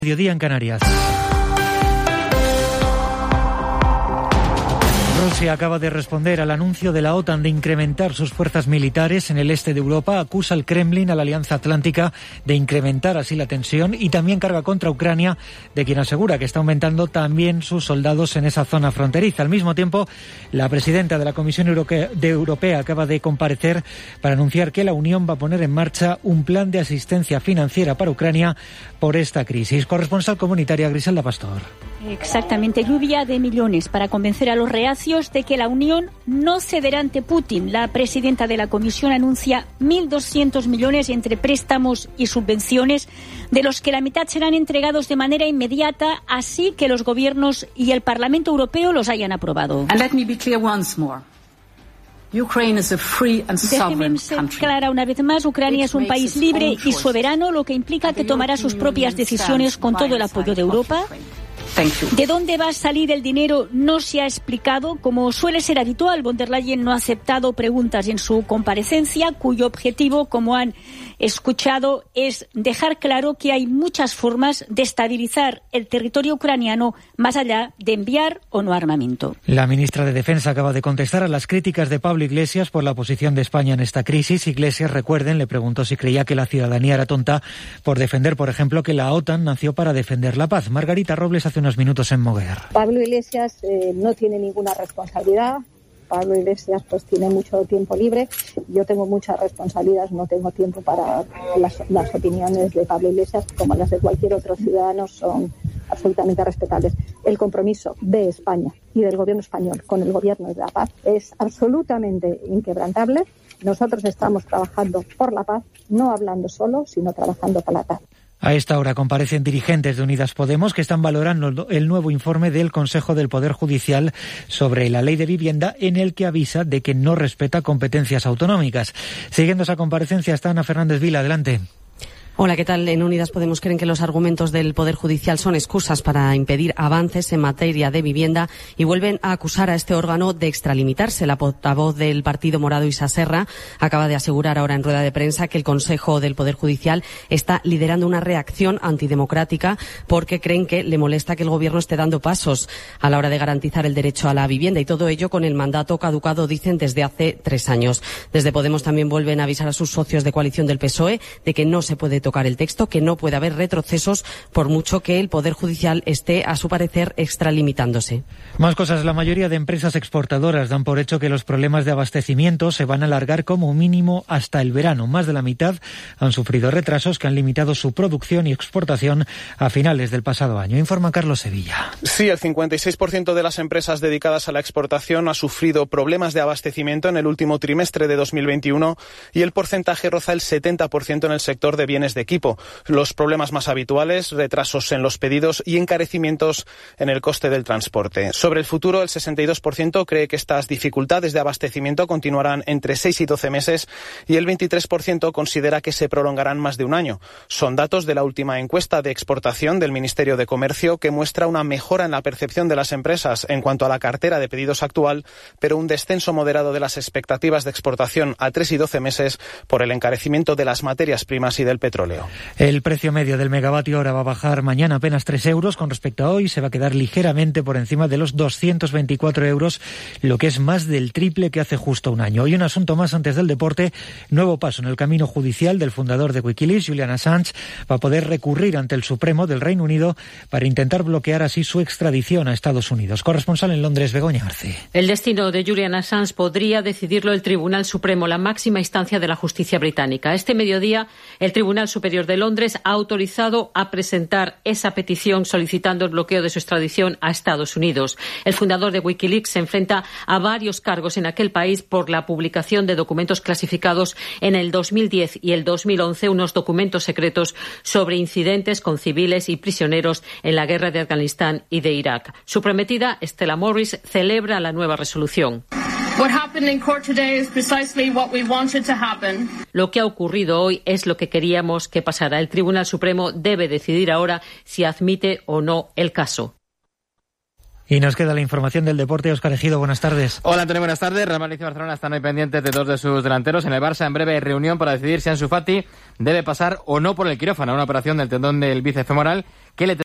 Mediodía en Canarias. Rusia acaba de responder al anuncio de la OTAN de incrementar sus fuerzas militares en el este de Europa. Acusa al Kremlin, a la Alianza Atlántica, de incrementar así la tensión y también carga contra Ucrania, de quien asegura que está aumentando también sus soldados en esa zona fronteriza. Al mismo tiempo, la presidenta de la Comisión Europea acaba de comparecer para anunciar que la Unión va a poner en marcha un plan de asistencia financiera para Ucrania por esta crisis. Corresponsal comunitaria Griselda Pastor. Exactamente, lluvia de millones para convencer a los reacios de que la Unión no cederá ante Putin. La presidenta de la Comisión anuncia 1.200 millones entre préstamos y subvenciones, de los que la mitad serán entregados de manera inmediata, así que los gobiernos y el Parlamento Europeo los hayan aprobado. Déjeme ser clara una vez más, Ucrania es un país libre y soberano, lo que implica que tomará sus propias decisiones con todo el apoyo de Europa. ¿De dónde va a salir el dinero? No se ha explicado. Como suele ser habitual, von der Leyen no ha aceptado preguntas en su comparecencia, cuyo objetivo, como han escuchado, es dejar claro que hay muchas formas de estabilizar el territorio ucraniano más allá de enviar o no armamento. La ministra de Defensa acaba de contestar a las críticas de Pablo Iglesias por la posición de España en esta crisis. Iglesias, recuerden, le preguntó si creía que la ciudadanía era tonta por defender, por ejemplo, que la OTAN nació para defender la paz. Margarita Robles hace unos minutos en Moguer. Pablo Iglesias no tiene ninguna responsabilidad. Pablo Iglesias pues tiene mucho tiempo libre. Yo tengo muchas responsabilidades, no tengo tiempo para las opiniones de Pablo Iglesias, como las de cualquier otro ciudadano, son absolutamente respetables. El compromiso de España y del gobierno español con el gobierno de la paz es absolutamente inquebrantable. Nosotros estamos trabajando por la paz, no hablando solo, sino trabajando para la paz. A esta hora comparecen dirigentes de Unidas Podemos que están valorando el nuevo informe del Consejo del Poder Judicial sobre la ley de vivienda, en el que avisa de que no respeta competencias autonómicas. Siguiendo esa comparecencia está Ana Fernández Vila. Adelante. Hola, ¿qué tal? En Unidas Podemos creen que los argumentos del Poder Judicial son excusas para impedir avances en materia de vivienda y vuelven a acusar a este órgano de extralimitarse. La portavoz del Partido Morado, Isa Serra, acaba de asegurar ahora en rueda de prensa que el Consejo del Poder Judicial está liderando una reacción antidemocrática porque creen que le molesta que el Gobierno esté dando pasos a la hora de garantizar el derecho a la vivienda, y todo ello con el mandato caducado, dicen, desde hace 3 años. Desde Podemos también vuelven a avisar a sus socios de coalición del PSOE de que no se puede tocar el texto, que no puede haber retrocesos por mucho que el Poder Judicial esté, a su parecer, extralimitándose. Más cosas. La mayoría de empresas exportadoras dan por hecho que los problemas de abastecimiento se van a alargar como mínimo hasta el verano. Más de la mitad han sufrido retrasos que han limitado su producción y exportación a finales del pasado año. Informa Carlos Sevilla. Sí, el 56% de las empresas dedicadas a la exportación ha sufrido problemas de abastecimiento en el último trimestre de 2021 y el porcentaje roza el 70% en el sector de bienes de equipo. Los problemas más habituales: retrasos en los pedidos y encarecimientos en el coste del transporte. Sobre el futuro, el 62% cree que estas dificultades de abastecimiento continuarán entre 6 y 12 meses y el 23% considera que se prolongarán más de un año. Son datos de la última encuesta de exportación del Ministerio de Comercio, que muestra una mejora en la percepción de las empresas en cuanto a la cartera de pedidos actual, pero un descenso moderado de las expectativas de exportación a 3 y 12 meses por el encarecimiento de las materias primas y del petróleo. El precio medio del megavatio hora va a bajar mañana apenas 3 euros con respecto a hoy. Se va a quedar ligeramente por encima de los 224 euros, lo que es más del triple que hace justo un año. Y un asunto más antes del deporte: nuevo paso en el camino judicial del fundador de Wikileaks, Julian Assange. Va a poder recurrir ante el Supremo del Reino Unido para intentar bloquear así su extradición a Estados Unidos. Corresponsal en Londres, Begoña Arce. El destino de Julian Assange podría decidirlo el Tribunal Supremo, la máxima instancia de la justicia británica. Este mediodía, el Tribunal Superior de Londres ha autorizado a presentar esa petición solicitando el bloqueo de su extradición a Estados Unidos. El fundador de Wikileaks se enfrenta a varios cargos en aquel país por la publicación de documentos clasificados en el 2010 y el 2011, unos documentos secretos sobre incidentes con civiles y prisioneros en la guerra de Afganistán y de Irak. Su prometida, Stella Morris, celebra la nueva resolución. Lo que ha ocurrido hoy es lo que queríamos que pasara. El Tribunal Supremo debe decidir ahora si admite o no el caso. Y nos queda la información del deporte. Óscar Ejido, buenas tardes. Hola, Antonio, buenas tardes. Real Madrid y Barcelona están hoy pendientes de 2 de sus delanteros. En el Barça, en breve, reunión para decidir si Ansu Fati debe pasar o no por el quirófano, una operación del tendón del bíceps femoral ¿Qué le